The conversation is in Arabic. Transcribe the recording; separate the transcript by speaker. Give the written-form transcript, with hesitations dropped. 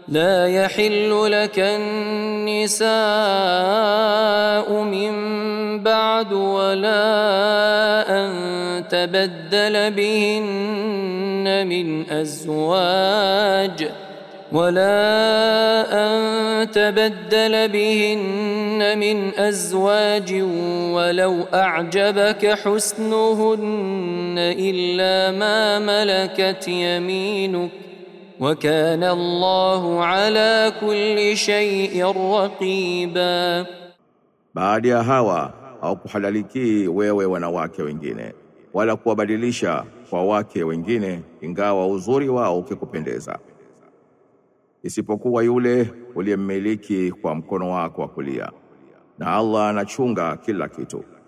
Speaker 1: لا يحل لك النساء من بعد ولا أن تبدل بهن من أزواج ولو أعجبك حسنهن إلا ما ملكت يمينك وكان الله على كل شيء رقيبا.
Speaker 2: Baada ya hawa haukuhalaliki wewe wanawake wengine wala kuwabadilisha kwa wake wengine ingawa uzuri wao ukikupendeza, isipokuwa yule uliyemmiliki kwa mkono wako wa kulia, na Allah anachunga kila kitu.